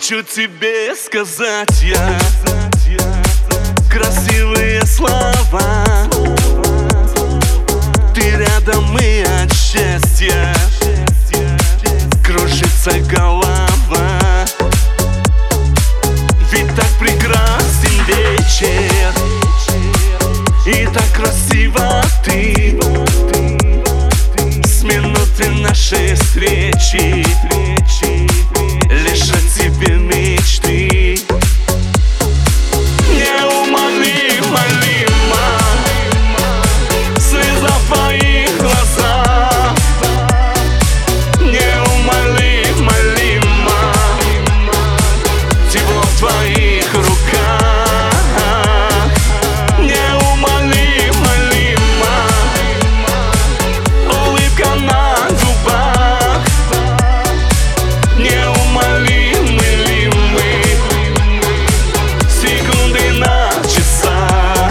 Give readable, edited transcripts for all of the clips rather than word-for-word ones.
хочу тебе сказать я красивые слова. Ты рядом, и от счастья кружится голова. Ведь так прекрасен вечер, и так красиво ты. С минуты нашей встречи лишь о тебе мечты. Неумолимо, слеза в твоих глазах. Неумолимо, тепло в твоих руках. Неумолимо, улыбка на губах. Неумолимы ли мы, секунды на часах.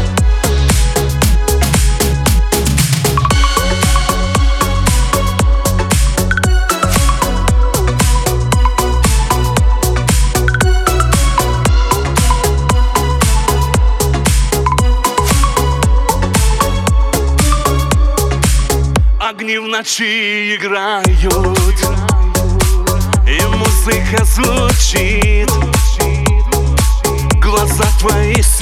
Огни в ночи играют, и музыка звучит. Глаза твои